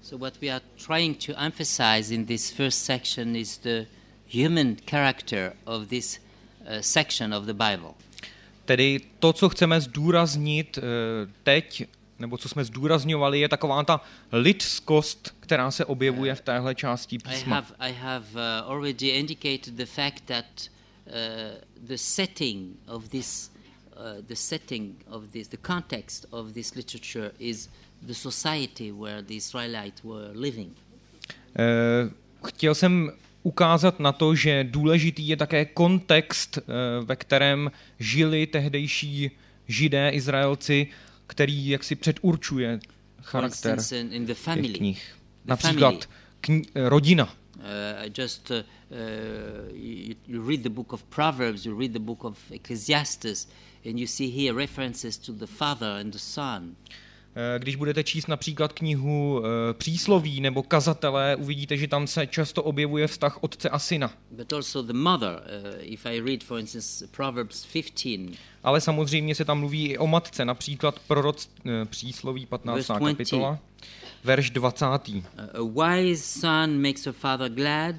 So what we are trying to emphasize in this first section is the human character of this section of the Bible. Tedy to, co chceme zdůraznit teď, nebo co jsme zdůrazňovali, je taková ta lidskost, která se objevuje v téhle části písma. I have already indicated the fact that the setting of this, the context of this literature is the society where the Israelites were living. Chtěl jsem ukázat na to, že důležitý je také kontext, ve kterém žili tehdejší Židé, Izraelci, který jaksi předurčuje charakter těch knih. Například rodina. You read the book of Proverbs, you read the book of Ecclesiastes, and you see here references to the father and the son. Když budete číst například knihu Přísloví nebo Kazatelé, uvidíte, že tam se často objevuje vztah otce a syna. But also the mother, if I read for instance Proverbs 15. Ale samozřejmě se tam mluví i o matce, například Přísloví 15. kapitola, verš 20. A wise son makes a father glad,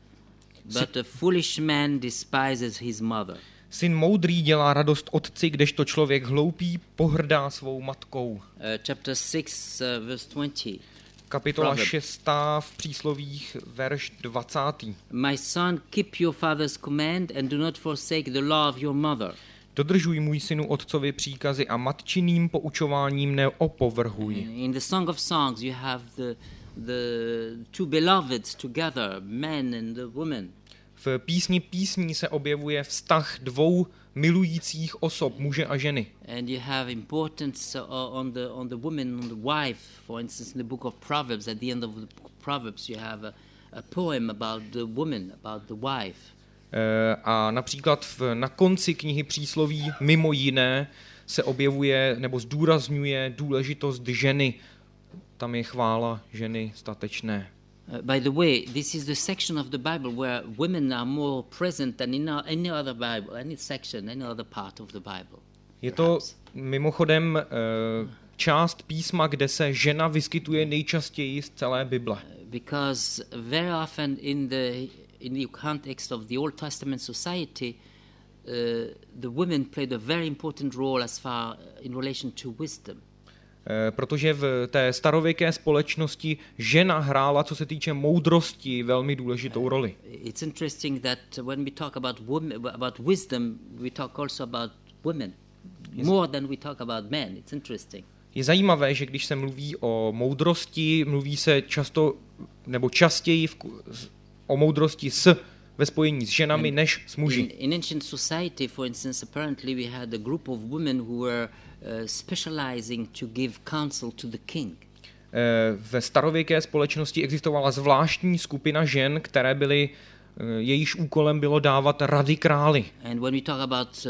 but a foolish man despises his mother. Syn moudrý dělá radost otci, kdežto člověk hloupý pohrdá svou matkou. Chapter 6, verse 20. Kapitola 6. v Příslovích, verš 20. My son, keep your father's command and do not forsake the law of your mother. Dodržuj, můj synu, otcovi příkazy a matčiným poučováním neopovrhuj. In the Song of Songs you have the two beloveds together, man and the woman. V písni písní se objevuje vztah dvou milujících osob, muže a ženy. And you have importance on the woman, on the wife. For instance, in the book of Proverbs, at the end of the book of Proverbs, you have a poem about the woman, about the wife. A například na konci knihy Přísloví mimo jiné se objevuje nebo zdůrazňuje důležitost ženy. Tam je chvála ženy statečné. By the way, this is the section of the Bible where women are more present than in any other Bible, any section, any other part of the Bible. Je to mimochodem část písma, kde se žena vyskytuje nejčastěji z celé Bible. Because very often in the context of the Old Testament society, the women played a very important role as far in relation to wisdom. Protože v té starověké společnosti žena hrála, co se týče moudrosti, velmi důležitou roli. It's interesting that when we talk about wisdom, we talk also about women more than we talk about men. It's interesting. Je zajímavé, že když se mluví o moudrosti, mluví se často nebo častěji o moudrosti ve spojení s ženami než s muži. In ancient society, for instance, apparently we had a group of women who were specializing to give counsel to the king. Ve starověké společnosti existovala zvláštní skupina žen, které byly, jejíž úkolem bylo dávat rady králi. And when we talk about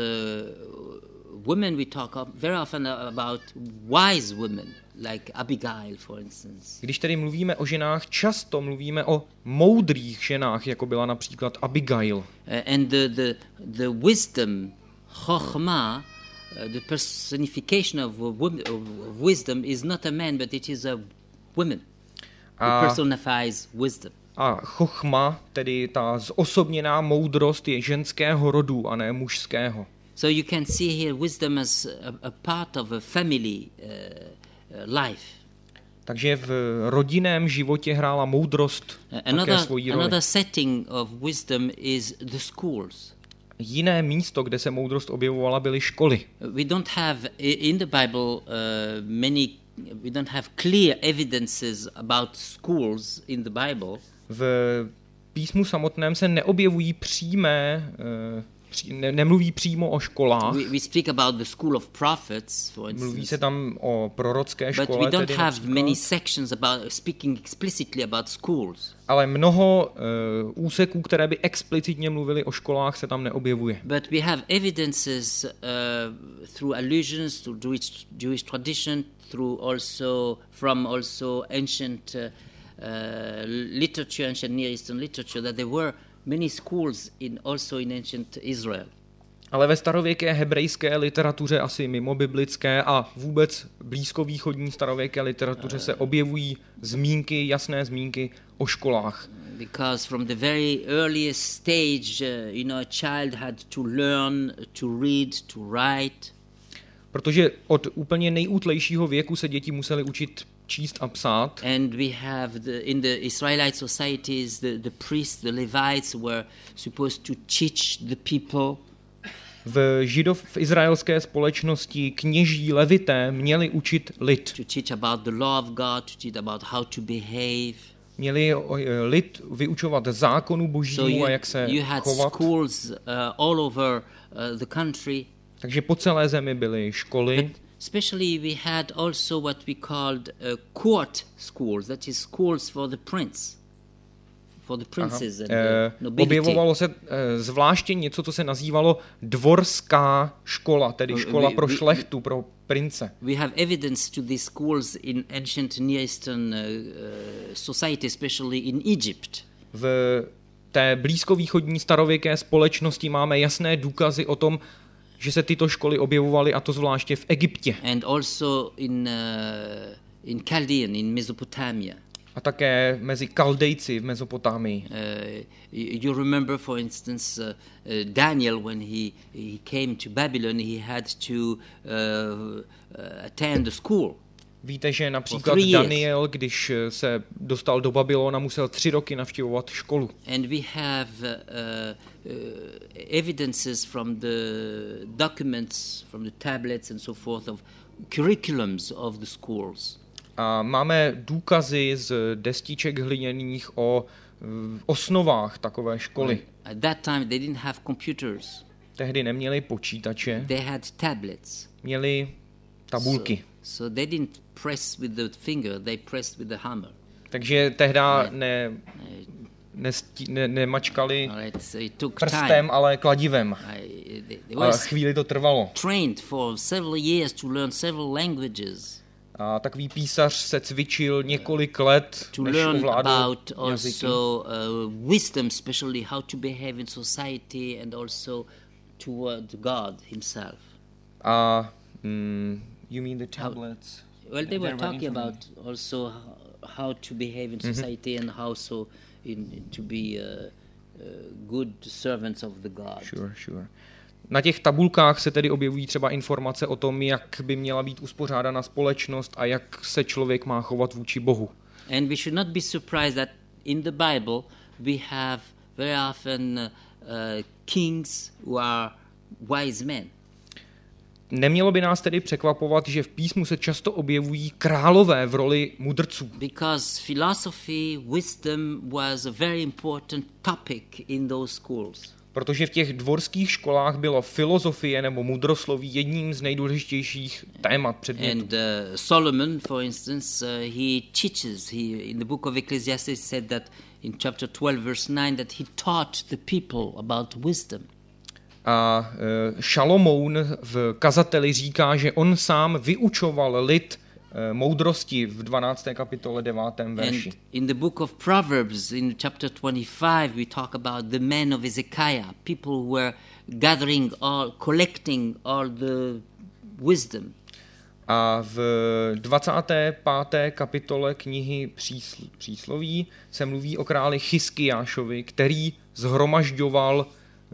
women, we talk very often about wise women, like Abigail, for instance. Když tedy mluvíme o ženách, často mluvíme o moudrých ženách, jako byla například Abigail. And the wisdom, chokhmah, the personification of wisdom is not a man, but it is a woman who personifies wisdom. A chochma, tedy ta zosobněná moudrost, je ženského rodu a ne mužského. So you can see here wisdom as a part of a family life. Takže v rodinném životě hrála moudrost také svoji roli. Another setting of wisdom is the schools. Jiné místo, kde se moudrost objevovala, byly školy. We don't have in the Bible we don't have clear evidences about schools in the Bible. V písmu samotném se neobjevují nemluví přímo o školách. We speak about the school of prophets, for instance. Mluví se tam o prorocké škole. But we don't have many sections about speaking explicitly about schools. Ale mnoho úseků, které by explicitně mluvily o školách, se tam neobjevuje. But we have evidences through allusions to Jewish tradition, from ancient literature, ancient Near Eastern literature, that there were many schools also in ancient Israel. Ale ve starověké hebrejské literatuře, asi mimo biblické a vůbec blízkovýchodní starověké literatuře se objevují zmínky, jasné zmínky o školách. Because from the very earliest stage, a child had to learn to read, to write. Protože od úplně nejútlejšího věku se děti musely učit číst a psát. And we have in the Israelite societies, the priests, the Levites were supposed to teach the people. V izraelské společnosti kněží levité měli učit lid. To teach about the law of God, to teach about how to behave. Měli lid vyučovat zákonu božímu a jak se you had chovat. Schools all over the country. Takže po celé zemi byly školy. But especially we had also what we called court schools, that is schools for the prince. For the princes and the nobility. Objevovalo se zvláště něco, co se nazývalo dvorská škola, tedy škola pro šlechtu, pro prince. We have evidence to these schools in ancient Near Eastern society, especially in Egypt. V té blízkovýchodní starověké společnosti máme jasné důkazy o tom, že se tyto školy objevovaly, a to zvláště v Egyptě. And also in Chaldean, in Mesopotamia. A také mezi Kaldejci v Mezopotámii. You remember, for instance, Daniel, when he came to Babylon, he had to attend the school. Víte, že například Daniel, když se dostal do Babylona, musel 3 roky navštěvovat školu. And we have evidences from the documents, from the tablets and so forth of curriculums of the schools. A máme důkazy z destiček hliněných o osnovách takové školy. At that time they didn't have computers. Tehdy neměli počítače. They had tablets. Měli tabulky. So they didn't press with the finger, they pressed with the hammer. Takže tehdy nemačkali prstem, ale kladivem. A chvíli to trvalo. Trained for several years to learn several languages. A takový písař se cvičil několik let, než ovládl jazyky. Also wisdom, especially how to behave in society and also toward God himself. You mean the tablets? Well, they were talking about also how to behave in society and how to be good servants of the God. Sure. Na těch tabulkách se tedy objevují třeba informace o tom, jak by měla být uspořádána společnost a jak se člověk má chovat vůči Bohu. And we should not be surprised that in the Bible we have very often kings who are wise men. Nemělo by nás tedy překvapovat, že v písmu se často objevují králové v roli mudrců. Because philosophy, wisdom was a very important topic in those schools. Protože v těch dvorských školách bylo filozofie nebo mudrosloví jedním z nejdůležitějších témat předmětů. And Solomon, for instance, he teaches, in the book of Ecclesiastes said that in chapter 12 verse 9 that he taught the people about wisdom. A Šalomoun v kazateli říká, že on sám vyučoval lid moudrosti v 12. kapitole 9. verši. And in the book of Proverbs, in chapter 25, we talk about the men of Hezekiah, people who were collecting all the wisdom. A v 25. kapitole knihy Přísloví se mluví o králi Chiskiášovi, který zhromažďoval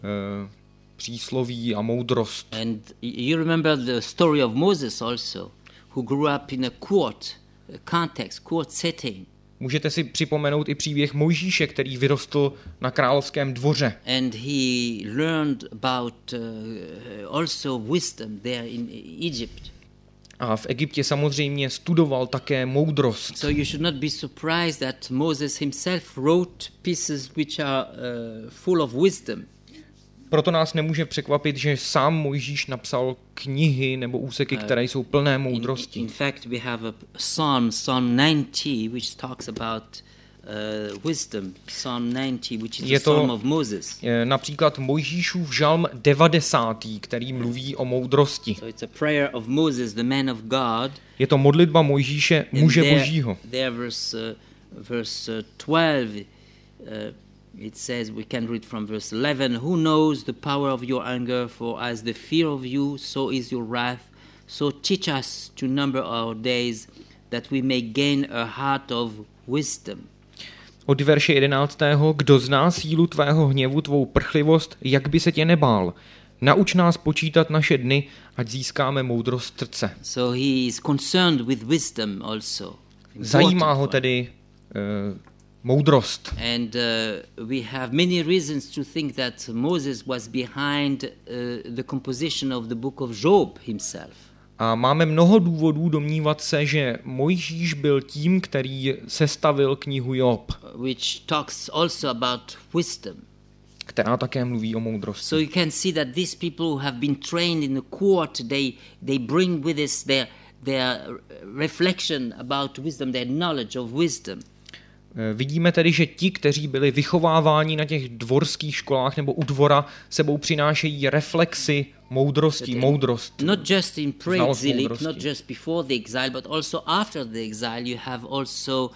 přísloví a moudrost. And you remember the story of Moses also, who grew up in a court context, court setting. Můžete si připomenout i příběh Mojžíše, který vyrostl na královském dvoře. And he learned about also wisdom there in Egypt. A v Egyptě samozřejmě studoval také moudrost. So you should not be surprised that Moses himself wrote pieces which are full of wisdom. Proto nás nemůže překvapit, že sám Mojžíš napsal knihy nebo úseky, které jsou plné moudrosti. In fact, we have a Psalm 90, which talks about wisdom. Psalm 90, which is the Psalm of Moses. Je například Mojžíšův žalm 90, který mluví o moudrosti. So it's a prayer of Moses, the man of God. Je to modlitba Mojžíše, muže Božího. There verse 12. It says, we can read from verse 11, who knows the power of your anger, for as the fear of you, so is your wrath. So teach us to number our days, that we may gain a heart of wisdom. Od verše 11. Kdo zná sílu tvého hněvu, tvou prchlivost, jak by se tě nebál? Nauč nás počítat naše dny, ať získáme moudrost srdce. So he is concerned with wisdom also. Zajímá ho tedy moudrost. And we have many reasons to think that Moses was behind the composition of the book of Job himself. A máme mnoho důvodů domnívat se, že Mojžíš byl tím, který sestavil knihu Job, which talks also about wisdom. která také mluví o moudrosti. So you can see that these people who have been trained in the court, they bring with us their reflection about wisdom, their knowledge of wisdom. Vidíme tedy, že ti, kteří byli vychováváni na těch dvorských školách nebo u dvora, sebou přinášejí reflexy moudrosti, moudrost. Not just in pre-exilic, not just before the exile, but also after the exile you have also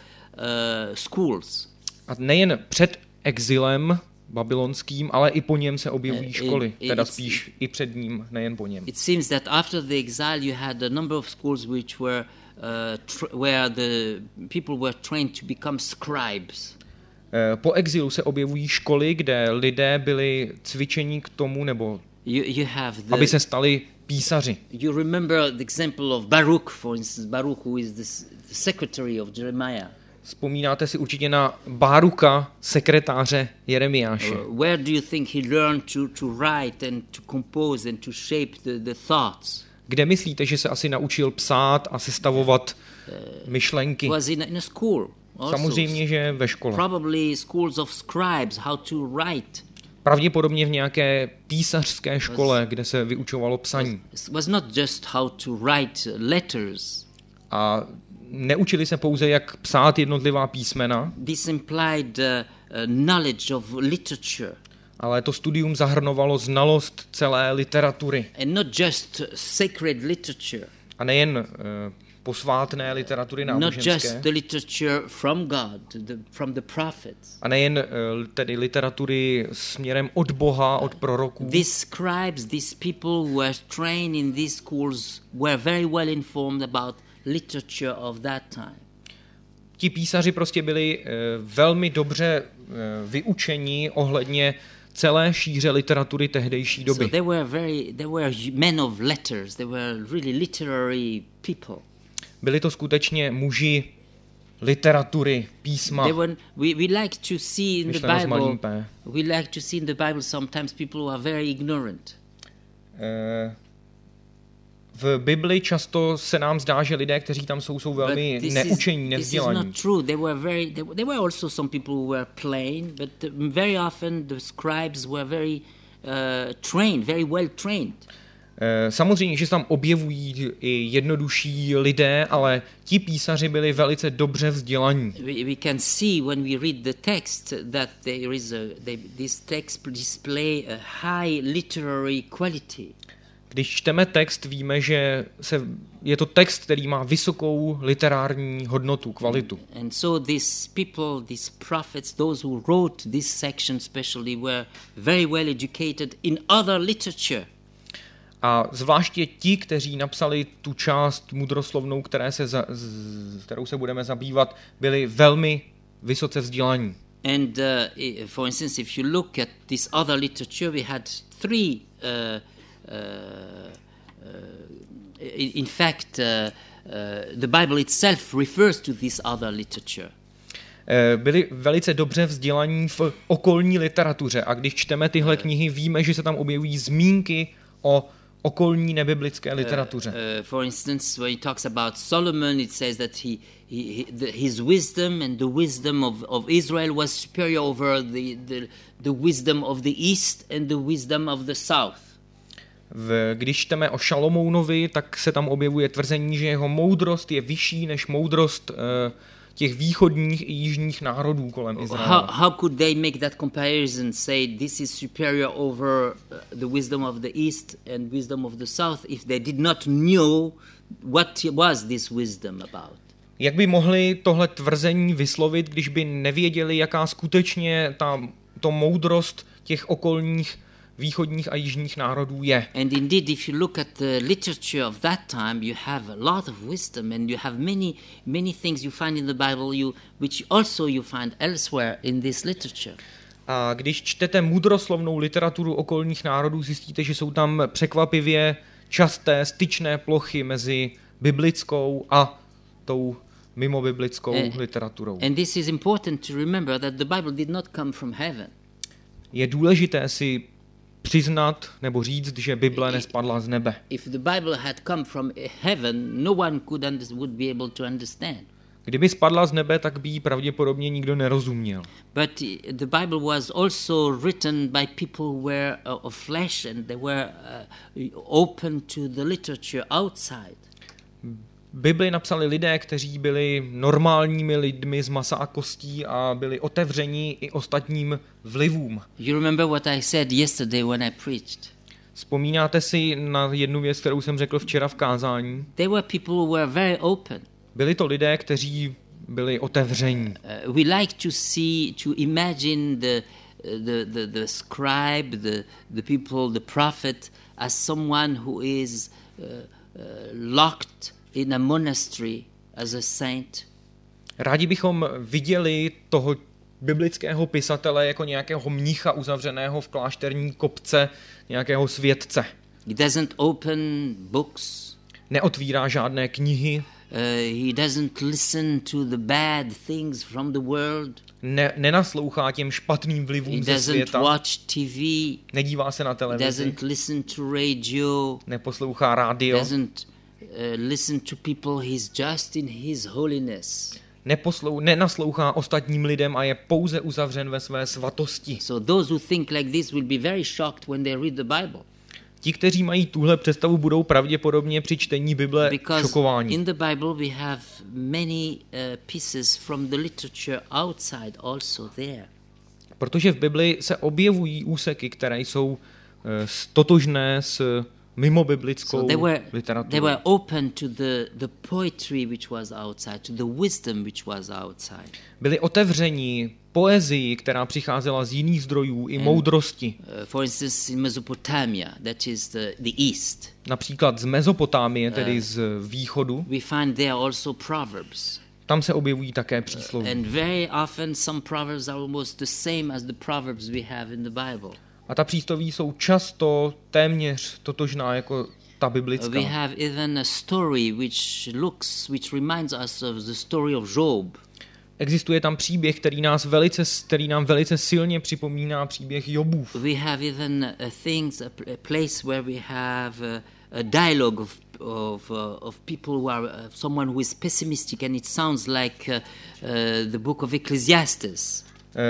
schools. A nejen před exilem babylonským, ale i po něm se objevují školy, teda spíš i před ním, nejen po něm. It seems that after the exile you had a number of schools which were where the people were trained to become scribes. Po exilu se objevují školy, kde lidé byli cvičeni k tomu, nebo aby se stali písaři. You remember the example of Baruch, for instance, Baruch, who is the secretary of Jeremiah. Vzpomínáte si určitě na Báruka, sekretáře Jeremiáše. Where do you think he learned to write and to compose and to shape the thoughts? Kde myslíte, že se asi naučil psát a sestavovat myšlenky? Was in a school. Also. Samozřejmě, že ve škole. Probably schools of scribes, how to write. Pravděpodobně v nějaké písařské škole, kde se vyučovalo psaní. Was not just how to write letters. A neučili se pouze, jak psát jednotlivá písmena. This implied knowledge of literature. Ale to studium zahrnovalo znalost celé literatury. And not just sacred literature. A nejen posvátné literatury náboženské. Not just the literature from God, from the prophets. A nejen tedy literatury směrem od Boha, od proroků. These scribes, these people who were trained in these schools were very well informed about literature of that time. Ti písaři prostě byli velmi dobře vyučeni ohledně celé šíře literatury tehdejší doby. So they were men of letters, they were really literary people. Byli to skutečně muži literatury, písma. We like to see in the Bible. We like to see in the Bible sometimes people who are very ignorant. V Bibli často se nám zdá, že lidé, kteří tam jsou velmi neučení, nevzdělaní. This is not true. There were also some people who were plain, but very often the scribes were very trained, very well trained. Samozřejmě, že se tam objevují i jednodušší lidé, ale ti písaři byli velice dobře vzdělaní. We can see when we read the text that this text display a high literary quality. Když čteme text, víme, že je to text, který má vysokou literární hodnotu, kvalitu. And so these people, these prophets, those who wrote this section especially were very well educated in other literature. A zvláště ti, kteří napsali tu část mudroslovnou, kterou se budeme zabývat, byli velmi vysoce vzdělaní. And for instance, if you look at this other literature, we had three in fact, the Bible itself refers to this other literature. Byli velice dobře vzdělaní v okolní literatuře a když čteme tyhle knihy, víme, že se tam objevují zmínky o okolní nebiblické literatuře. For instance, when he talks about Solomon, it says that his wisdom and the wisdom of Israel was superior over the wisdom of the east and the wisdom of the south. Když čteme o Šalomounovi, tak se tam objevuje tvrzení, že jeho moudrost je vyšší než moudrost těch východních i jižních národů kolem Izraele. How could they make that comparison, say this is superior over the wisdom of the east and wisdom of the south if they did not know what was this wisdom about? Jak by mohli tohle tvrzení vyslovit, když by nevěděli, jaká skutečně ta to moudrost těch okolních východních a jižních národů je. And indeed, if you look at the literature of that time, you have a lot of wisdom, and you have many things you find in the Bible, which also you find elsewhere in this literature. A když čtete mudroslovnou literaturu okolních národů, zjistíte, že jsou tam překvapivě časté styčné plochy mezi biblickou a tou mimobiblickou literaturou. And this is important to remember that the Bible did not come from heaven. Je důležité si přiznat nebo říct, že Bible nespadla z nebe. If the Bible had come from heaven, no one would be able to understand. Kdyby spadla z nebe, tak by jí pravděpodobně nikdo nerozuměl. But the Bible was also written by people who were of flesh, and they were open to the literature outside. Bibli napsali lidé, kteří byli normálními lidmi z masa a kostí a byli otevření i ostatním vlivům. You remember what I said yesterday when I preached? Vzpomínáte si na jednu věc, kterou jsem řekl včera v kázání? They were people who were very open. Byli to lidé, kteří byli otevření. We like to imagine the scribe, the people, the prophet as someone who is locked in a monastery as a saint. Rádi bychom viděli toho biblického pisatele jako nějakého mnicha uzavřeného v klášterní kopce, nějakého světce. He doesn't open books. Neotvírá žádné knihy. He doesn't listen to the bad things from the world. Nenaslouchá těm špatným vlivům ze světa. He doesn't watch TV. Nedívá se na televizi. He doesn't listen to radio. Neposlouchá rádio. He doesn't listen to people. He's just in his holiness. Nenaslouchá ostatním lidem a je pouze uzavřen ve své svatosti. So those who think like this will be very shocked when they read the Bible. Ti, kteří mají tuhle představu, budou pravděpodobně při čtení Bible šokováni. In the Bible we have many pieces from the literature outside also there. Protože v Bibli se objevují úseky, které jsou totožné s mimobiblickou literaturou. They were open to the poetry which was outside, to the wisdom which was outside. Byli otevření poezii, která přicházela z jiných zdrojů, i moudrosti. For instance, in Mesopotamia, that is the east. Například z Mezopotámie, tedy z východu. We find there also proverbs. Tam se objevují také přísloví. And very often some proverbs are almost the same as the proverbs we have in the Bible. A ta přísloví jsou často téměř totožná jako ta biblická. We have even a story which reminds us of the story of Job. Existuje tam příběh, který nám velice silně připomíná příběh Jobův. We have even a place where we have a dialogue of people who are someone who is pessimistic, and it sounds like the book of Ecclesiastes.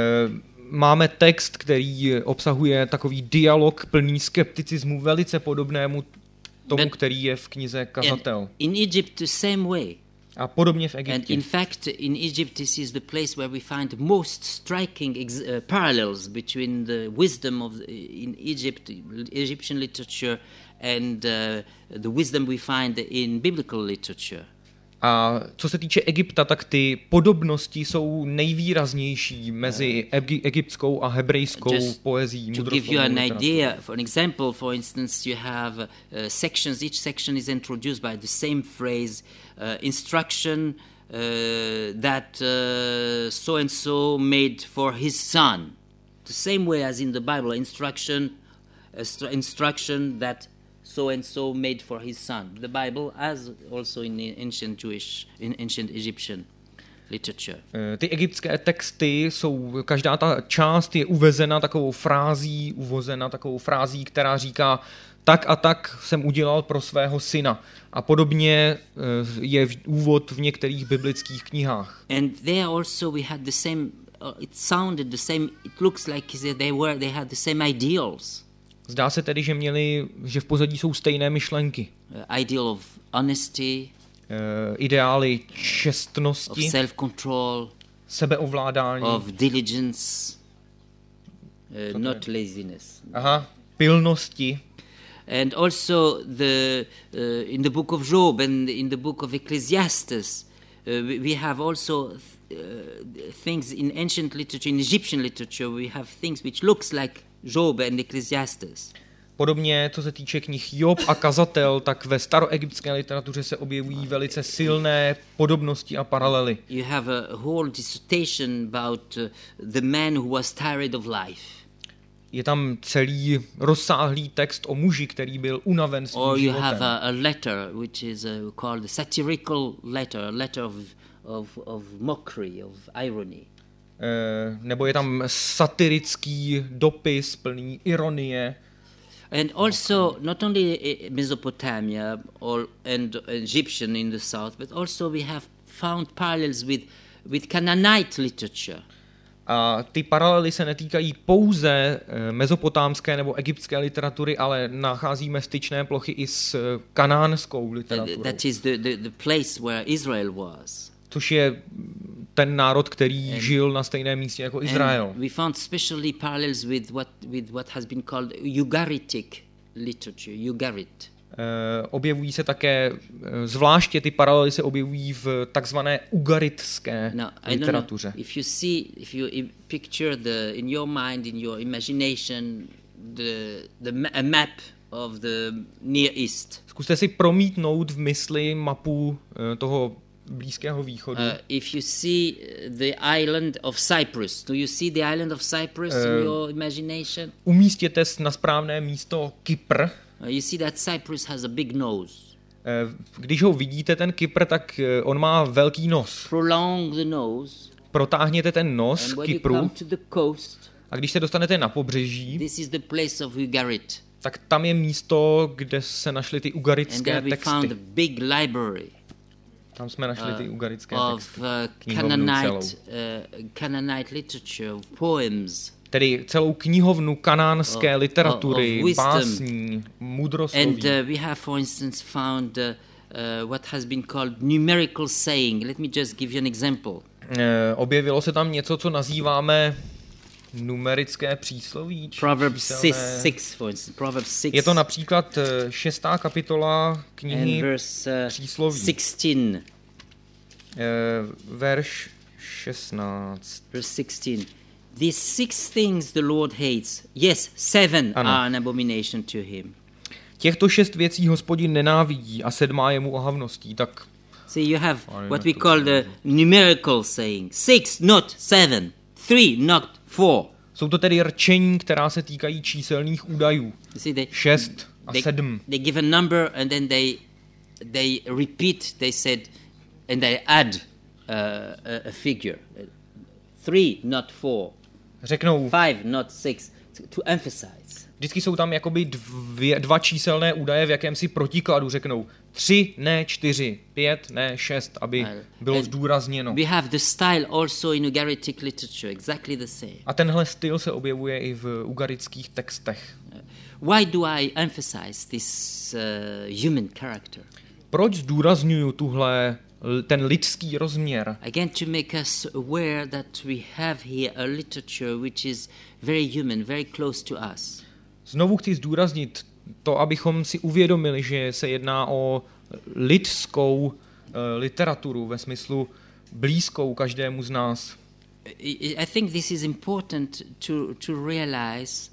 Máme text, který obsahuje takový dialog plný skepticismu, velice podobnému tomu, který je v knize Kazatel. In Egypt the same way. A podobně v Egyptě. And in fact, in Egypt, this is the place where we find most striking parallels between the wisdom in Egyptian literature, and the wisdom we find in biblical literature. A co se týče Egypta, tak ty podobnosti jsou nejvýraznější mezi egyptskou a hebrejskou poezií. To give you an idea, for an example, for instance, you have sections. Each section is introduced by the same phrase, instruction that so and so made for his son. The same way as in the Bible, instruction that so and so made for his son. The Bible, as also in ancient Egyptian literature. Ty egyptské texty jsou, každá ta část je uvozena takovou frází, která říká tak a tak jsem udělal pro svého syna. A podobně je úvod v některých biblických knihách. And there also we had the same, it sounded the same, it looks like they had the same ideals. Zdá se tedy, že v pozadí jsou stejné myšlenky. Ideal of honesty, ideály čestnosti, of self-control, sebeovládání, of diligence, not laziness. pilnosti. And also in the book of Job and in the book of Ecclesiastes, we have also things in ancient literature, in Egyptian literature, we have things which looks like Job and Ecclesiastes. Podobně, co se týče knih Job a Kazatel, tak ve staroegyptské literatuře se objevují velice silné podobnosti a paralely. You have a whole dissertation about the man who was tired of life. Je tam celý rozsáhlý text o muži, který byl unaven svým Or you životem. have a letter which is called a satirical letter, a letter of mockery, of irony. Nebo je tam satirický dopis plný ironie. And also, not only Mesopotamia and Egyptian in the south, but also we have found parallels with Canaanite literature. A ty paralely se netýkají pouze mezopotámské nebo egyptské literatury, ale nacházíme styčné plochy i s kanánskou literaturou. That is the place where Israel was. Což je ten národ, který žil na stejném místě jako Izrael. And we found especially parallels with what has been called Ugaritic literature, Ugarit. Objevují se také, zvláště ty paralely se objevují v takzvané ugaritské literatuře. If you picture in your mind, in your imagination, a map of the Near East. Zkuste si promítnout v mysli mapu toho Blízkého východu. If you see the island of Cyprus, do you see the island of Cyprus in your imagination? Umístěte na správné místo Kypr. You see that Cyprus has a big nose. Když ho vidíte, ten Kypr, tak on má velký nos. Prolong the nose. Protáhněte ten nos Kypru. You come to the coast, a když se dostanete na pobřeží, this is the place of Ugarit. Tak tam je místo, kde se našly ty ugaritské texty. And there we found a big library. Tam jsme našli ty ugarické texty. Canaanite literature, poems. Tedy celou knihovnu kanánské literatury, básní, mudrosloví. And we have, for instance, found what has been called numerical saying. Let me just give you an example. Objevilo se tam něco, co nazýváme numerické přísloví. Proverbs 6, for instance. Proverbs 6. Je to například 6. kapitola knihy přísloví. 16. Verš 16. Verse 16. These 6 things the Lord hates. Yes, 7 are an abomination to him. Těchto 6 věcí Hospodin nenávidí a 7 je mu ohavností. Tak see, you have what we call the numerical saying. 6, not 7. 3, not 4. Jsou to tedy rčení, která se týkají číselných údajů. 6 a 7. They give a number and then they repeat, they said, and they add a figure. 3, not 4. Řeknou 5, not 6, to emphasize. Vždycky jsou tam jakoby 2 číselné údaje v jakémsi protikladu. Řeknou 3, ne 4, 5, ne 6, aby bylo zdůrazněno. We have the style also in Ugaritic literature, exactly the same. A tenhle styl se objevuje i v ugarických textech. Why do I emphasize this human character? Proč zdůrazňuju ten lidský rozměr? Again, to make us aware that we have here a literature which is very human, very close to us. Znovu chci zdůraznit to, abychom si uvědomili, že se jedná o lidskou literaturu ve smyslu blízkou každému z nás. I think this is important to realize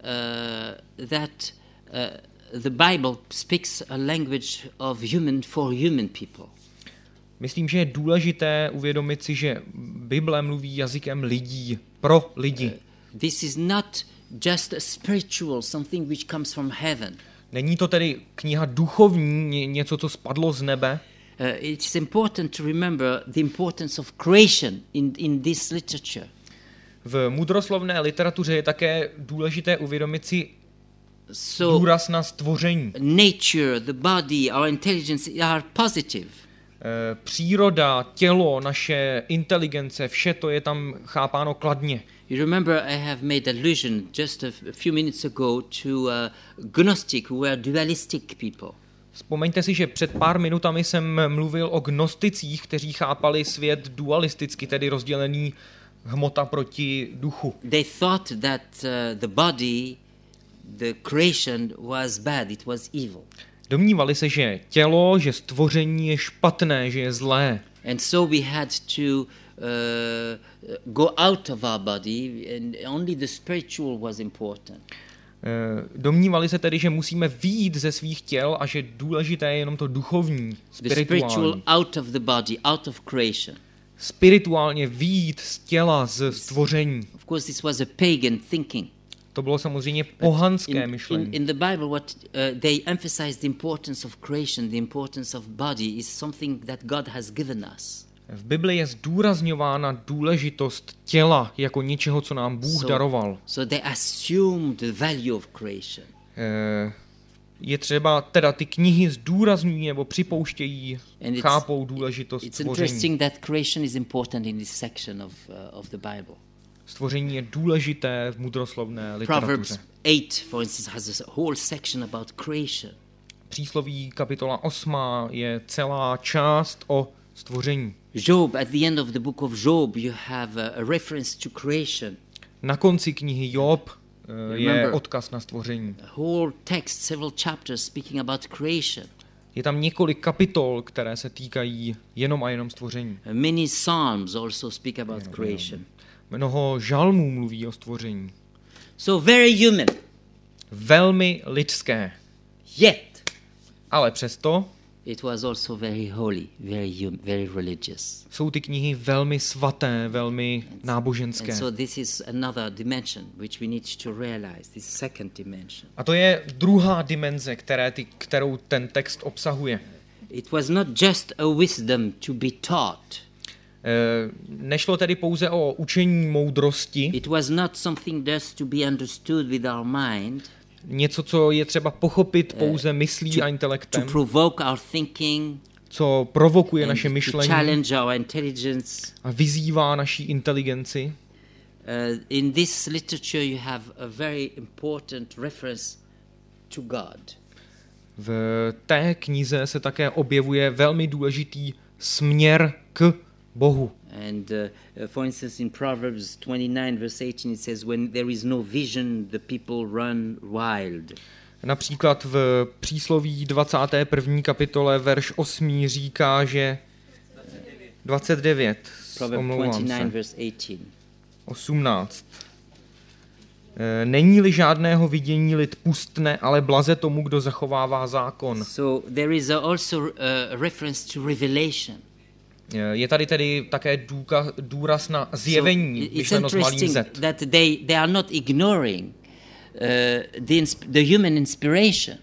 that the Bible speaks a language of human for human people. Myslím, že je důležité uvědomit si, že Bible mluví jazykem lidí, pro lidi. This is not just a spiritual, something which comes from heaven. Není to tedy kniha duchovní, něco, co spadlo z nebe. It's important to remember the importance of creation in this literature. V mudroslovné literatuře je také důležité uvědomit si důraz na stvoření. Nature, the body, our intelligence are positive. Příroda, tělo, naše inteligence, vše to je tam chápáno kladně. You remember I have made allusion just a few minutes ago to Gnostic, who were dualistic people. Vzpomeňte si, že před pár minutami jsem mluvil o gnosticích, kteří chápali svět dualisticky, tedy rozdělený hmota proti duchu. They thought that the body, the creation was bad, it was evil. Domnívali se, že tělo, že stvoření je špatné, že je zlé. And so we had to go out of our body, and only the spiritual was important. Domnívali se tedy, že musíme vyjít ze svých těl a že důležité je jenom to duchovní, spirituální. Out of the body, out of creation. Spirituálně vyjít z těla, z stvoření. Of course, this was a pagan thinking. To bylo samozřejmě pohanské myšlení. In the Bible, what they emphasize the importance of creation, the importance of body, is something that God has given us. V Bibli je zdůrazňována důležitost těla jako něčeho, co nám Bůh daroval. So they assume the value of creation. Je třeba, teda ty knihy zdůrazňují nebo připouštějí, chápou důležitost it's stvoření. Interesting that creation is important in this section of the Bible. Stvoření je důležité v mudroslovné literatuře. Proverbs 8, for instance, has a whole section about creation. Přísloví kapitola 8 je celá část o stvoření. Job, at the end of the book of Job, you have a reference to creation. Na konci knihy Job je odkaz na stvoření. A whole text, several chapters speaking about creation. Je tam několik kapitol, které se týkají jenom a jenom stvoření. Many psalms also speak about creation. Mnoho žalmů mluví o stvoření. So very human. Velmi lidské. Yet, ale přesto it was also very holy, very religious. Jsou ty knihy velmi svaté, velmi náboženské. And so this is another dimension which we need to realize, this second dimension. A to je druhá dimenze, kterou ten text obsahuje. It was not just a wisdom to be taught. Nešlo tedy pouze o učení moudrosti. It was not something just to be understood with our mind. Něco, co je třeba pochopit pouze myslí a intelektem. To provoke our thinking. Co provokuje naše myšlení. To challenge our intelligence. A vyzývá naší inteligenci. In this literature you have a very important reference to God. V té knize se také objevuje velmi důležitý směr k Bohu. And for instance in Proverbs 29 verse 18 it says when there is no vision the people run wild. Například v přísloví 21. kapitole verš 8 říká, že 29. Proverbs 29 verse 18. Není-li žádného vidění, lid pustne, ale blaze tomu, kdo zachovává zákon. So there is also a reference to revelation. Je tady tedy také důraz na zjevení, myšleno s malým z. That they are not ignoring the human inspiration.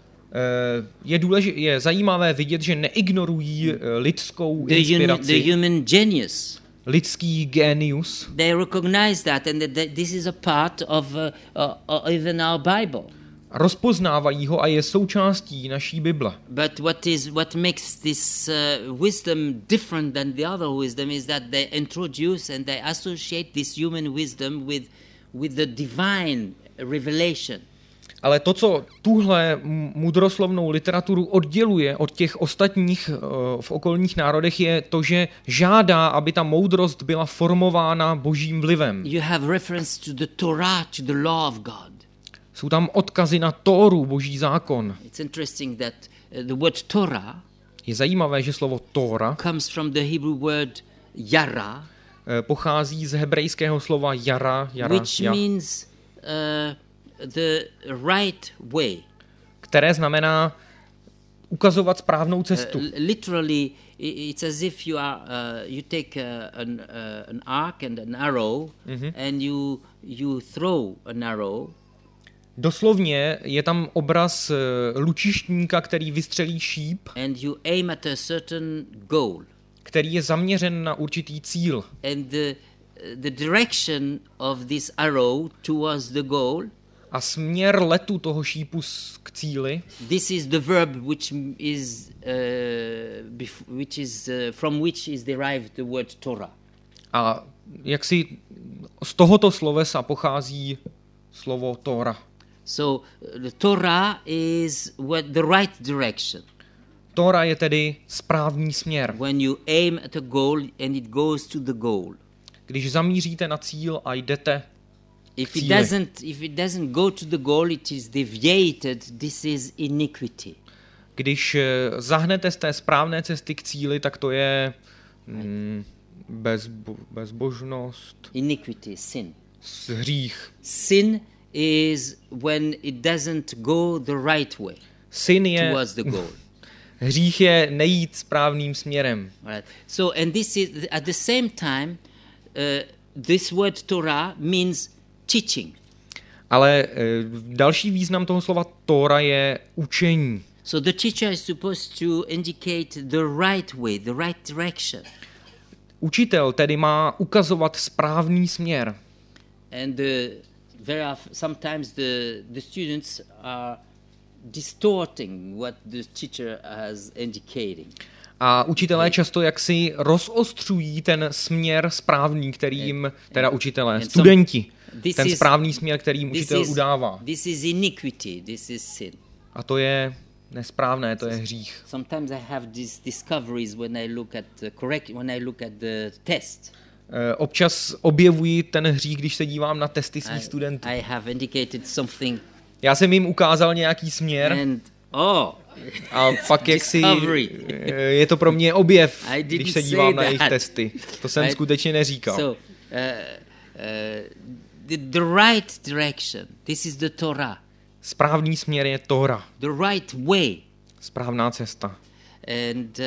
Je zajímavé vidět, že neignorují lidskou inspiraci. The human genius. Lidský génius. They recognize that and that this is a part of even our Bible. Rozpoznávají ho a je součástí naší Bible. But what makes this wisdom different than the other wisdom is that they introduce and they associate this human wisdom with the divine revelation. Ale to, co tuhle mudroslovnou literaturu odděluje od těch ostatních v okolních národech, je to, že žádá, aby ta moudrost byla formována božím vlivem. You have reference to the Torah, to the law of God. Jsou tam odkazy na Tóru, boží zákon. It's interesting that the word Torah je zajímavé, že slovo Tóra comes from the Hebrew word yara, pochází z hebrejského slova yara, which means the right way. Které znamená ukazovat správnou cestu. Literally, it's as if you take an arc and an arrow, and you throw an arrow. Doslovně je tam obraz lučištníka, který vystřelí šíp, and you aim at a certain goal, který je zaměřen na určitý cíl. And the direction of this arrow towards the goal, a směr letu toho šípu k cíli, this is the verb from which is derived the word Torah. A jaksi z tohoto slovesa pochází slovo Tóra. So the Torah is the right direction. Tóra je tedy správný směr. When you aim at a goal and it goes to the goal. Když zamíříte na cíl a jdete If it doesn't go to the goal, it is deviated. This is iniquity. Když zahnete z té správné cesty k cíli, tak to je bezbožnost, iniquity, sin. hřích. Sin is when it doesn't go the right way Sin je, towards the goal. hřích je nejít správným směrem. Right. So, and this is at the same time, this word Torah means teaching. Ale další význam toho slova Tóra je učení. So the teacher is supposed to indicate the right way, the right direction. Učitel tedy má ukazovat správný směr. And sometimes the students are distorting what the teacher has indicating. A učitelé často jaksi rozostřují ten směr správný, který jim, teda učitelé, studenti, ten správný směr, který jim učitel udává. This is iniquity, this is sin. A to je nesprávné, to je hřích. Sometimes I have these discoveries when I look at the test. Občas objevuji ten hřích, když se dívám na testy svých studentů. I have indicated something. Já jsem jim ukázal nějaký směr. A pak jaksi je to pro mě objev, když se dívám na jejich testy. To jsem skutečně neříkal. So, the right direction, this is the Torah. Správný směr je Tóra. The right way. Správná cesta. And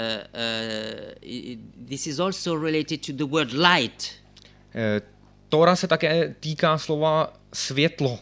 this is also related to the word light. Tóra se také týká slova světlo.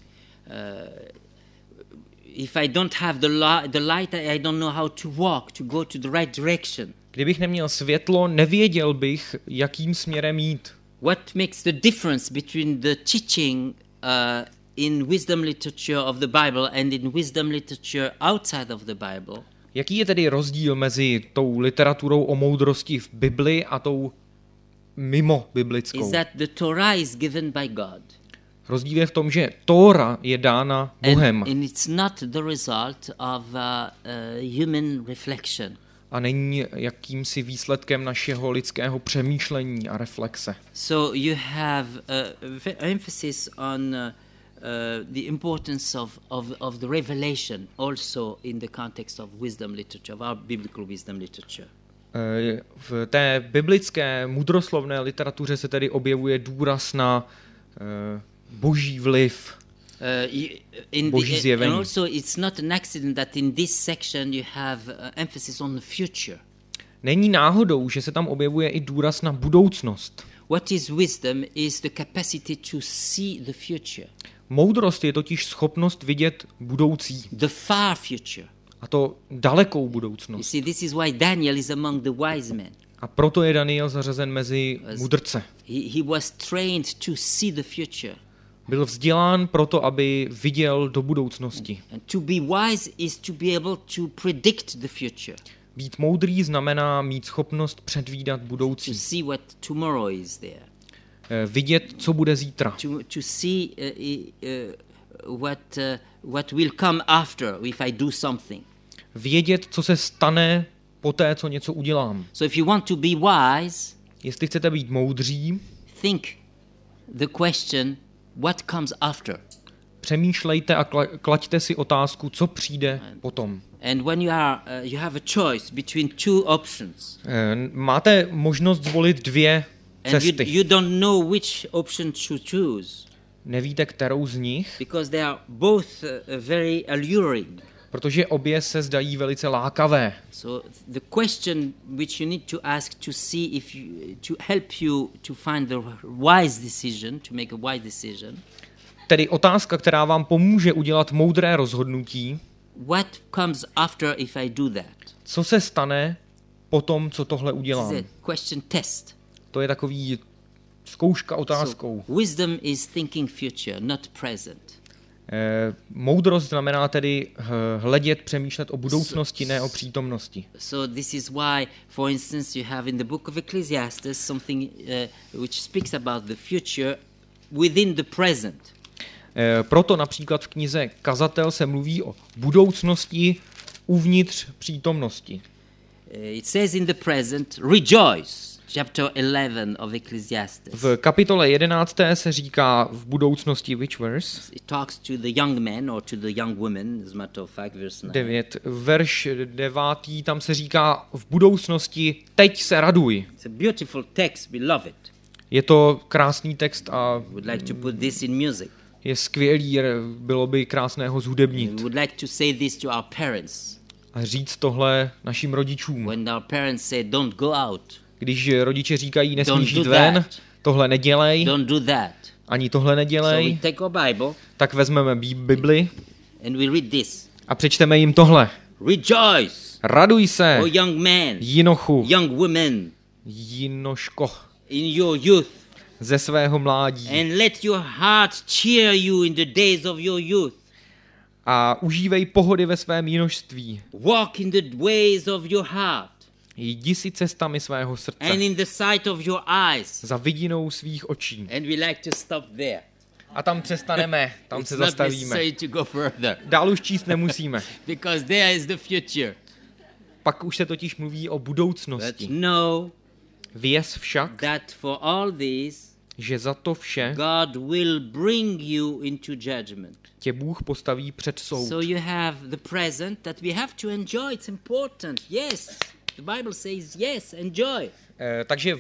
If I don't have the light, I don't know how to walk, to go to the right direction. Kdybych neměl světlo, nevěděl bych, jakým směrem jít. What makes the difference between the teaching in wisdom literature of the Bible and in wisdom literature outside of the Bible? Jaký je tedy rozdíl mezi tou literaturou o moudrosti v Bibli a tou mimo biblickou? Is that the Torah is given by God. Rozdíl je v tom, že Tóra je dána Bohem. And it's not the result of human reflection. A není jakýmsi výsledkem našeho lidského přemýšlení a reflexe. So you have emphasis on the importance of the revelation also in the context of wisdom literature, of our biblical wisdom literature. V té biblické mudroslovné literatuře se tedy objevuje důraz na boží vliv, boží zjevení. And also it's not an accident that in this section you have emphasis on the future. Není náhodou, že se tam objevuje i důraz na budoucnost. What is wisdom is the capacity to see the future. Moudrost je totiž schopnost vidět budoucí. The far future. A to dalekou budoucnost. You see, this is why Daniel is among the wise men. A proto je Daniel zařazen mezi mudrce. He was trained to see the future. Byl vzdělán proto, aby viděl do budoucnosti. And to be wise is to be able to predict the future. Být moudrý znamená mít schopnost předvídat budoucí. To see what tomorrow is there. Vidět, co bude zítra. To see what will come after if I do something. Vědět, co se stane poté, co něco udělám. So if you want to be wise, jestli chcete být moudří, think the question what comes after. Přemýšlejte a klaďte si otázku, co přijde potom. And when you have a choice between two options. Máte možnost zvolit dvě cesty. And you don't know which option to choose. Nevíte, kterou z nich? Because they are both very alluring. Protože obě se zdají velice lákavé. So the question which you need to ask to see if to help you to find the wise decision, to make a wise decision. Tedy otázka, která vám pomůže udělat moudré rozhodnutí. What comes after if I do that? Co se stane potom, co tohle udělám? This is a question test. To je takový zkouška otázkou. So, wisdom is thinking future, not present. Moudrost znamená tedy hledět, přemýšlet o budoucnosti, ne o přítomnosti. So this is why, for instance, you have in the book of Ecclesiastes something which speaks about the future within the present. Proto například v knize Kazatel se mluví o budoucnosti uvnitř přítomnosti. It says in the present, rejoice. chapter 11 of Ecclesiastes. V kapitole 11. se říká v budoucnosti, which verse? It talks to the young men or to the young women, as a matter of fact, verse 9. 9. Verš 9. Tam se říká v budoucnosti teď se raduj. It's a beautiful text, beloved. Je to krásný text a Would like to put this in music. je skvělý, bylo by krásné ho We zhudebnit. would like to say this to our parents. A říct tohle našim rodičům. When our parents say, don't go out, Když rodiče říkají, nesmíš Don't do jít ven, that. tohle nedělej, don't do that. ani tohle So we nedělej, take our Bible tak vezmeme Bibli and we read this. a přečteme jim tohle. Rejoice, Raduj se, O young man, jinochu, young women, jinoško, in your youth, ze svého mládí. and let your heart cheer you in the days of your youth. A užívej pohody ve svém jinožství. Walk in the ways of your heart Jdi si cestami svého srdce. and in the sight of your eyes. Za vidinou svých očí. And we like to stop there. A tam přestaneme, tam It's se not zastavíme. necessary to go further Dál už číst nemusíme. because there is the future. Pak už se totiž mluví o But budoucnosti. know Věz však, that for all these, že za to vše God will bring you into judgment. tě Bůh postaví před soud. So you have the present that we have to enjoy. It's important. Yes. The Bible says yes, enjoy. Takže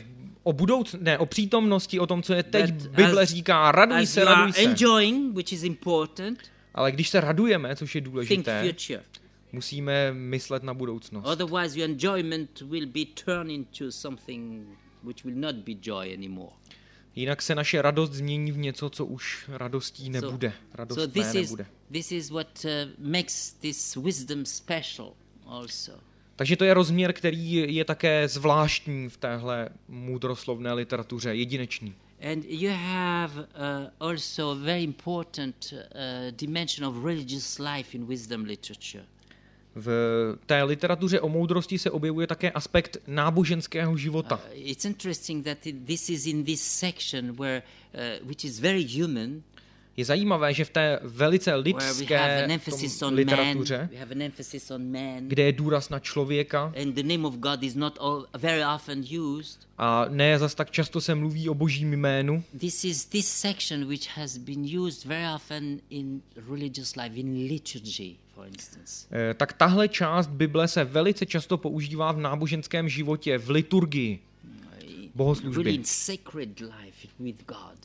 o přítomnosti, o tom, co je teď, But Bible říká, raduj as se, you are raduj se. enjoying, which is important, Ale když se radujeme, což je think důležité, future. musíme myslet na budoucnost. Otherwise, your enjoyment will be turned into something which will not be joy anymore. Jinak se naše radost změní v něco, co už radostí nebude. Radostné nebude. this is what makes this wisdom special also. Takže to je rozměr, který je také zvláštní v téhle moudroslovné literatuře, jedinečný. And you have also a very important dimension of religious life in wisdom literature. V té literatuře o moudrosti se objevuje také aspekt náboženského života. It's interesting that this is in this section where, which is very human, Je zajímavé, že v té velice where we have lidské an emphasis on man, literatuře, we have an emphasis on man, kde je důraz na člověka and the name of God is not very often used. a ne zas tak často se mluví o božím jménu, This is this section which has been used very often in religious life, in liturgy, for instance. tak tahle část Bible se velice často používá v náboženském životě, v liturgii, bohoslužbě. Really in sacred life with God.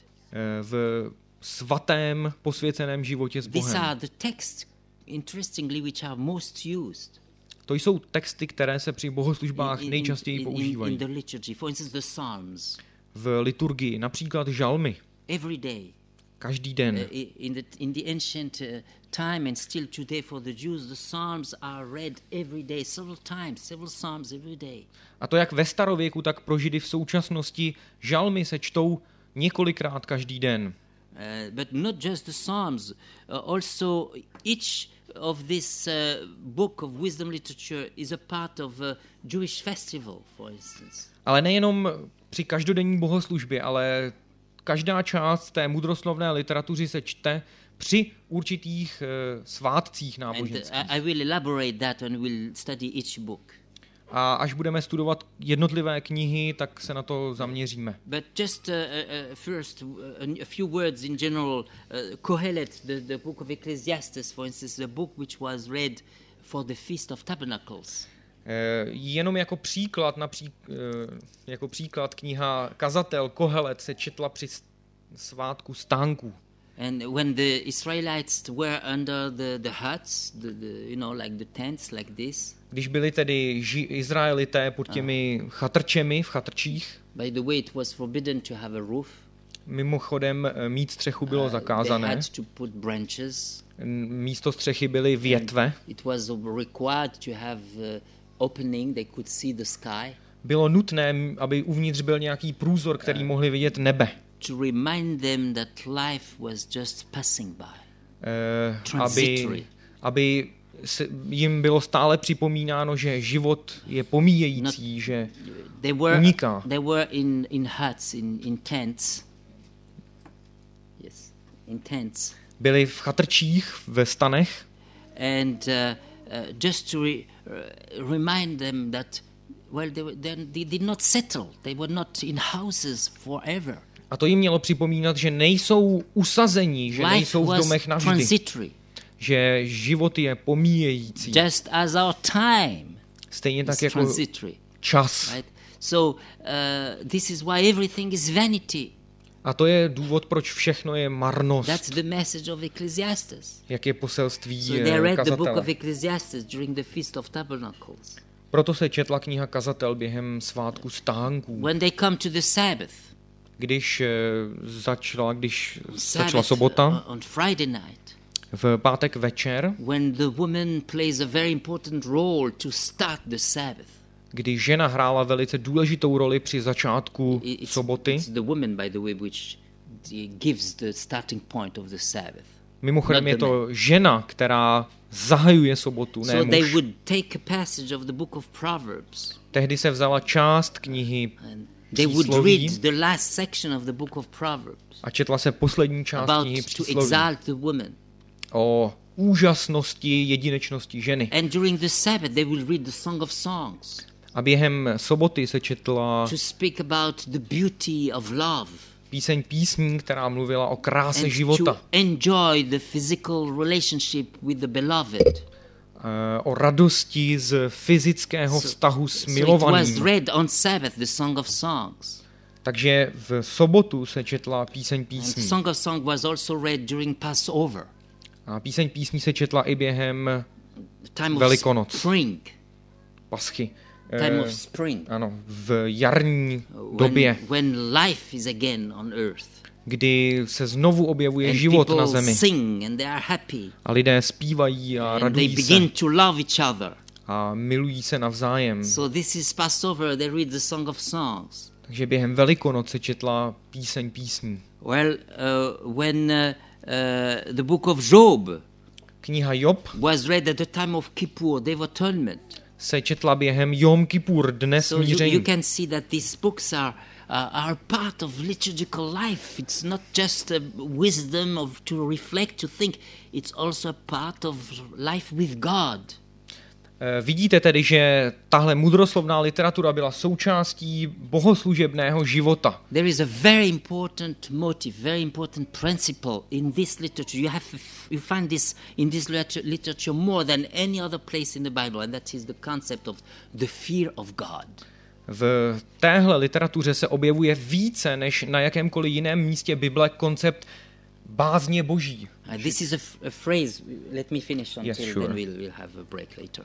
v svatém, posvěceném životě s These Bohem. are the texts, interestingly, which are most used. To jsou texty, které se při bohoslužbách nejčastěji in používají. the liturgy. For instance, the Psalms. V liturgii, například žalmy, Every day. každý den. In the ancient time and still today for the Jews, the Psalms are read every day, several times, several Psalms every day. A to jak ve starověku, tak pro Židy v současnosti žalmy se čtou několikrát každý den. But not just the Psalms, also each of this book of wisdom literature is a part of a Jewish festival, for instance. Ale nejenom při každodenní bohoslužbě, ale každá část té mudroslovné literatury se čte při určitých svátcích náboženských. And I will elaborate that and we'll study each book. A až budeme studovat jednotlivé knihy, tak se na to zaměříme. But just first, a few words in general. Kohelet, the book of Ecclesiastes, for instance, the book which was read for the Feast of Tabernacles. Jenom jako příklad kniha Kazatel Kohelet se četla při svátku stánků. And when the Israelites were under the huts, like the tents like this. Když byli tedy Izraelité pod těmi chatrčemi v chatrčích. By the way, it was forbidden to have a roof. Mimochodem mít střechu bylo zakázané. They had to put branches. Místo střechy byly větve. It was required to have opening, they could see the sky. Bylo nutné, aby uvnitř byl nějaký průzor, který mohli vidět nebe. To remind them that life was just passing by. Aby jim bylo stále připomínáno, že život je pomíjející, že uniká. They were in huts, in tents. Yes, in tents. Byli v chatrčích, ve stanech. And just to remind them that well, they did not settle. They were not in houses forever. A to jim mělo připomínat, že nejsou usazení, že Life nejsou v was domech navždy, transitory, že život je pomíjející. just as our time Stejně is tak jako transitory. čas. Right? So this is why everything is vanity. A to je důvod, proč všechno je marnost, That's the message of Ecclesiastes. jak je poselství So they read the book kazatele. of Ecclesiastes during the Feast of Tabernacles. Proto se četla kniha Kazatel během svátku stánků. When they come to the Sabbath, Když začala sobota, on Friday night, v pátek večer, when the woman plays a very important role to start the Sabbath. kdy žena hrála velice důležitou roli při začátku soboty. It's the woman, by the way, which gives the starting point of the Sabbath. Mimochodem not je the to žena, která zahajuje sobotu, ne So they muž. would take a passage of the book of Proverbs Tehdy se vzala část knihy and they would Přísloví read the last section of the book of Proverbs a četla se poslední část about knihy to Přísloví exalt the woman. o úžasnosti, jedinečnosti ženy. And during the Sabbath they will read the Song of Songs A během soboty se četla to speak about the beauty of love píseň písní, která mluvila o kráse and života, to enjoy the physical relationship with the beloved. o radosti z fyzického vztahu s So it was milovaným. read on Sabbath, the Song of Songs. Takže v sobotu se četla píseň And the písní. Song of Songs was also read during Passover, A píseň písní se četla i během the time of Velikonoc. spring. paschy. Time of spring. Ano, v jarní době, When life is again on earth. kdy se znovu objevuje And život na people zemi. sing and they are happy. A lidé zpívají a And they radují begin se to love each other. a milují se navzájem. So this is Passover, they read the Song of Songs. Takže během Velikonoc se četla píseň písní. Well, when the book of Job Kniha Job was read at the time of Kippur, Day of Atonement. se četla během Jom Kippur, dne So you smíření. can see that these books are part of liturgical life. It's not just a wisdom to reflect, to think. It's also a part of life with God. Vidíte tedy, že tahle mudroslovná literatura byla součástí bohoslužebného života. There is a very important motive, very important principle in this literature. You find this in this literature more than any other place in the Bible, and that is the concept of the fear of God. V téhle literatuře se objevuje více než na jakémkoliv jiném místě Bible koncept bázně boží. This is a phrase. Let me finish until Yes, sure. then we'll have a break later.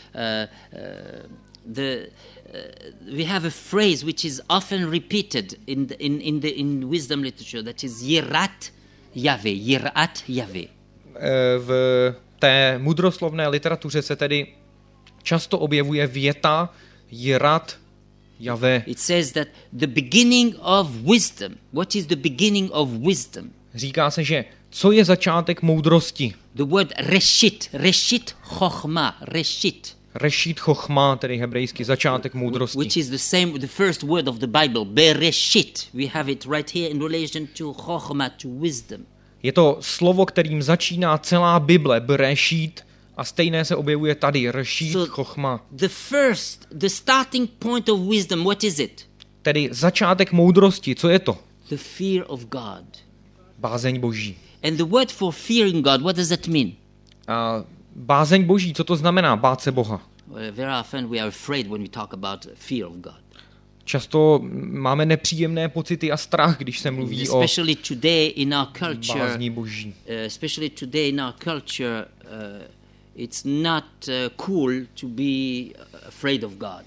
We have a phrase which is often repeated in wisdom literature, that is Yirat Yahweh. Yirat Yahweh. V té mudroslovné literatuře se tedy často objevuje věta Jirat Jahve. It says that the beginning of wisdom. What is the beginning of wisdom? Říká se, že co je začátek moudrosti? The word reshit chochma, reshit. Rešít chochma, tedy hebrejsky začátek moudrosti. Which is the first word of the Bible, bereshit. We have it right here in relation to chochma, to wisdom. Je to slovo, kterým začíná celá Bible, berešít, a stejné se objevuje tady, rešít chochma. The starting point of wisdom, what is it? Tedy začátek moudrosti, co je to? The fear of God. Bázeň boží. And the word for fearing God, what does that mean? A bázeň boží, co to znamená, bát se Boha? Well, very often we are afraid when we talk about fear of God. Často máme nepříjemné pocity a strach, když se mluví o Especially today in our culture. bázní boží. Especially today in our culture, it's not cool to be afraid of God.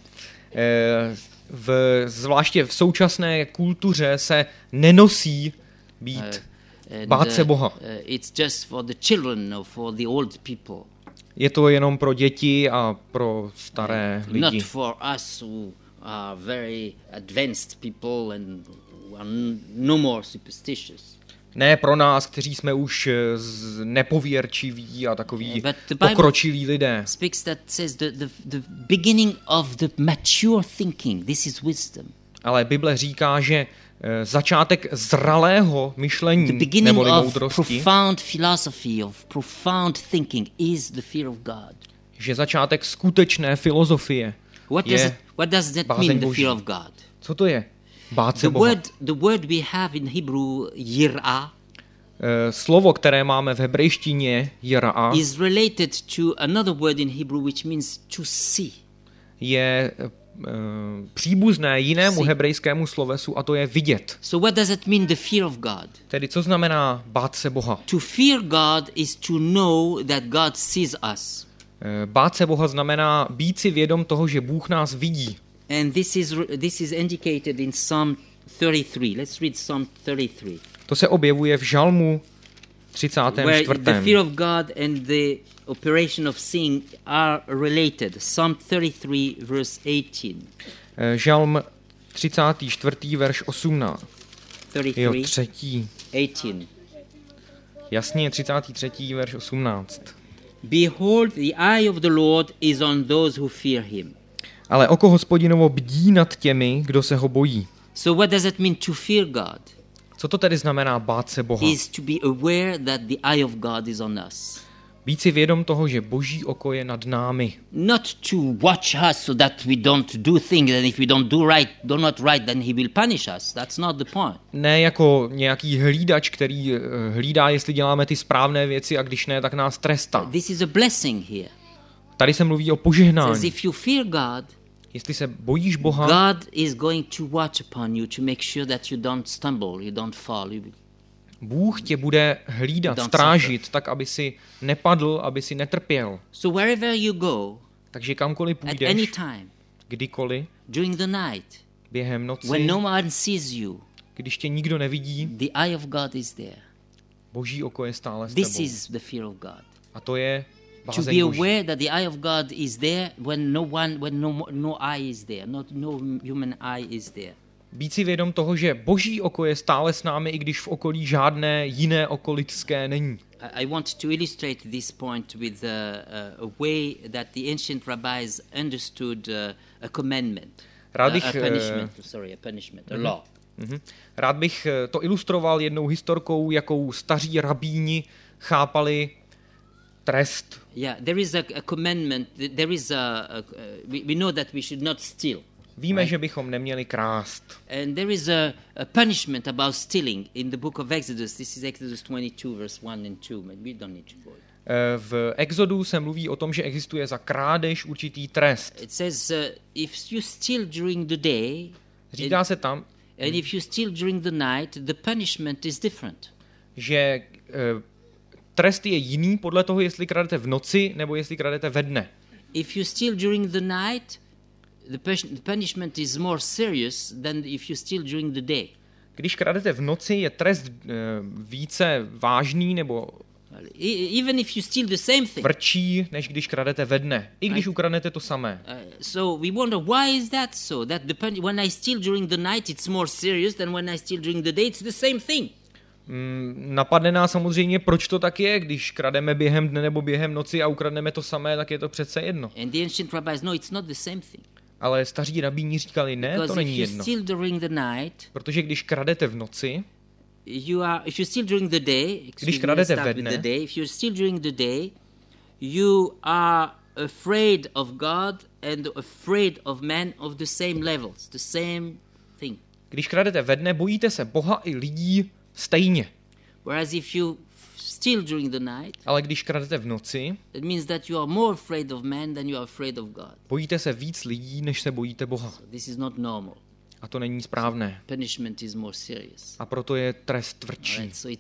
Zvláště v současné kultuře se nenosí být bát se Boha. It's just for the children or for the old people. Je to jenom pro děti a pro staré lidi. Not for us who are very advanced people and who are no more superstitious. Ne pro nás, kteří jsme už nepověrčiví a takoví pokročilí lidé. Speaks that says the beginning of the mature thinking. This is wisdom. Ale Bible říká, že začátek zralého myšlení neboli moudrosti, profound philosophy, of profound thinking is the fear of God. Že začátek skutečné filozofie What does that bázeň mean, the Boží. fear of God? Co to je? Bát se Boha. The word we have in Hebrew, yir'ah, Slovo, které máme v hebrejštině, jira'a, is related to another word in Hebrew which means to see. je příbuzné jinému See. hebrejskému slovesu a to je vidět. So what does it mean, the fear of God? Tedy co znamená bát se Boha? To fear God is to know that God sees us. Bát se Boha znamená být si vědom toho, že Bůh nás vidí. And this is indicated in Psalm 33. Let's read Psalm 33. To se objevuje v Žalmu Where 34. the fear of God and the operation of seeing are related. Psalm 33, verse 18. Žalm 34. verš 18. 33, třetí. 18. Jasně, 33. verš 18. Behold, the eye of the Lord is on those who fear him. Ale oko Hospodinovo bdí nad těmi, kdo se ho bojí. So what does it mean to fear God? Co to tedy znamená bát se Boha? Is to be aware that the eye of God is on us. Být si vědom toho, že Boží oko je nad námi. Not to watch us so that we don't do things, and if we do not right, then he will punish us. That's not the point. Ne jako nějaký hlídač, který hlídá, jestli děláme ty správné věci a když ne, tak nás trestá. This is a blessing here. Tady se mluví o It says požehnání. if you fear God, Jestli se bojíš Boha, God is going to watch upon you to make sure that you don't stumble, you don't fall. Bůh tě bude hlídat, Don't strážit, tak aby si nepadl, aby si netrpěl. So wherever you go, Takže kamkoliv at any půjdeš, time, kdykoliv, during the night, během noci, when no one sees you, když tě nikdo nevidí, the eye of God is there. Boží oko je stále s This tebou. is the fear of God. A to je To bázeň be Boží. aware that the eye of God is there when no eye is there, no human eye is there. Být si vědom toho, že Boží oko je stále s námi, i když v okolí žádné jiné oko lidské není. I want to illustrate this point with a way that the ancient rabbis understood a commandment, Rád bych, a punishment, a law. Rád bych to ilustroval jednou historkou, jakou staří rabíni chápali trest. Yeah, there is a commandment. There is we know that we should not steal. Víme, že bychom neměli krást. And there is a punishment about stealing in the book of Exodus. This is Exodus 22, verse 1 and 2. We don't need to go. V Exodu se mluví o tom, že existuje za krádež určitý trest. It says, if you steal during the day, Říká se tam, and if you steal during the night, the punishment is different. že trest je jiný podle toho, jestli kradete v noci nebo jestli kradete ve dne. If you steal during the night, the punishment is more serious than if you steal during the day. Když kradete v noci, je trest více vážný nebo Even if you steal the same thing. tvrdší, než když kradete ve dne. I když ukradnete to samé. So we wonder, why is that so? That when I steal during the night, it's more serious than when I steal during the day. It's the same thing. Napadne nás samozřejmě, proč to tak je, když krademe během dne nebo během noci a ukradneme to samé, tak je to přece jedno. And the ancient rabbis, no, it's not the same thing. Ale staří rabíni říkali, ne, to není jedno. Because if you steal during the night, protože když kradete v noci, if you steal during the day, když kradete ve dne, if you steal during the day, you are afraid of God and afraid of man of the same levels, the same thing. Když kradete ve dne, bojíte se Boha i lidí stejně. Whereas if you steal during the night, ale když kradete v noci, it means that you are more afraid of man than you are afraid of God. Bojíte se víc lidí, než se bojíte Boha. So this is not normal. A to není správné. Punishment is more serious. A proto je trest tvrdší. Right? So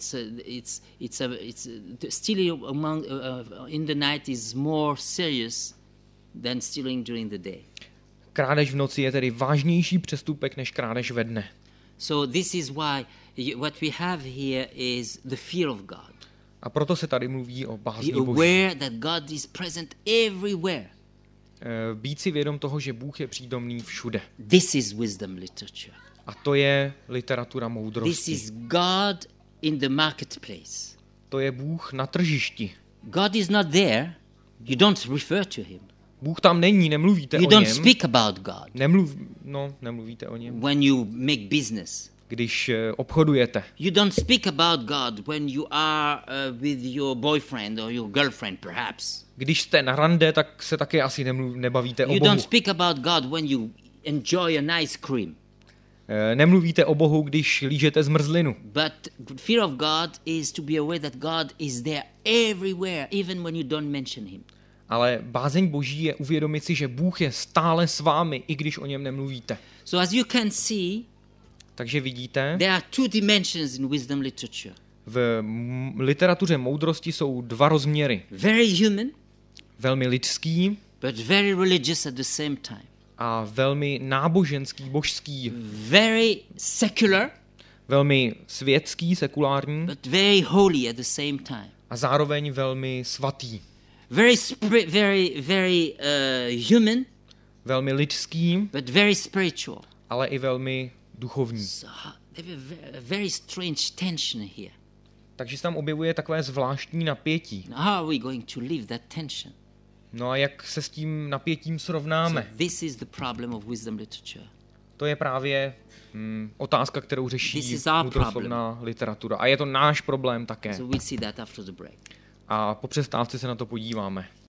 stealing in the night is more serious than stealing during the day. Krádež v noci je tedy vážnější přestupek než krádež ve dne. So this is why what we have here is the fear of God. A proto se tady mluví o bázni Be Boží. aware that God is present everywhere. Být si vědom toho, že Bůh je přítomný všude. This is wisdom literature. A to je literatura This moudrosti. is God in the marketplace. To je Bůh na tržišti. God is not there. You don't refer to him. Bůh tam není, nemluvíte You o don't něm. speak about God Nemluvíte o něm. when you make business. když obchodujete. You don't speak about God when you are with your boyfriend or your girlfriend, perhaps. Když jste na rande, tak se také asi nebavíte o You Bohu. don't speak about God when you enjoy an ice cream. Nemluvíte o Bohu, když lížete zmrzlinu. But fear of God is to be aware that God is there everywhere, even when you don't mention him. Ale bázeň Boží je uvědomit si, že Bůh je stále s vámi, i když o něm nemluvíte. So as you can see, Takže vidíte, there are two dimensions in wisdom literature. v literatuře moudrosti jsou dva rozměry. Very human, Velmi lidský but very religious at the same time. a velmi náboženský, božský. Very secular, Velmi světský, sekulární but very holy at the same time. a zároveň velmi svatý. Very human, Velmi lidský, but very spiritual. ale i velmi duchovní. So there's a very strange tension here. Takže se tam objevuje takové zvláštní napětí. Now, how are we going to live that tension? No a jak se s tím napětím srovnáme? So this is the problem of wisdom literature. To je právě otázka, kterou This řeší is our mudroslovná literatura. A je to náš problém také. So we'll see that after the break. A po přestávce se na to podíváme.